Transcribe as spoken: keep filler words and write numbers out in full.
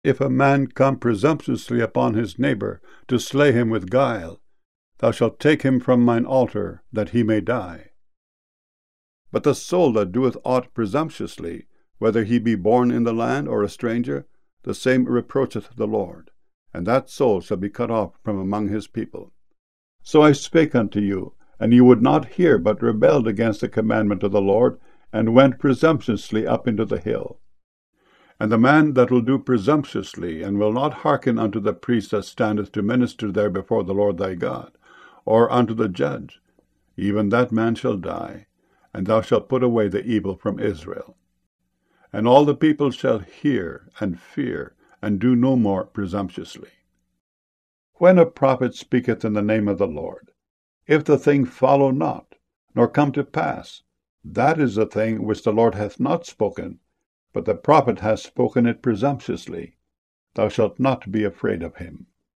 If a man come presumptuously upon his neighbor, to slay him with guile, thou shalt take him from mine altar, that he may die. But the soul that doeth aught presumptuously, whether he be born in the land or a stranger, the same reproacheth the Lord, and that soul shall be cut off from among his people. So I spake unto you, and ye would not hear, but rebelled against the commandment of the Lord, and went presumptuously up into the hill. And the man that will do presumptuously, and will not hearken unto the priest that standeth to minister there before the Lord thy God, or unto the judge, even that man shall die, and thou shalt put away the evil from Israel. And all the people shall hear and fear, and do no more presumptuously. When a prophet speaketh in the name of the Lord, if the thing follow not, nor come to pass, that is a thing which the Lord hath not spoken, but the prophet hath spoken it presumptuously. Thou shalt not be afraid of him.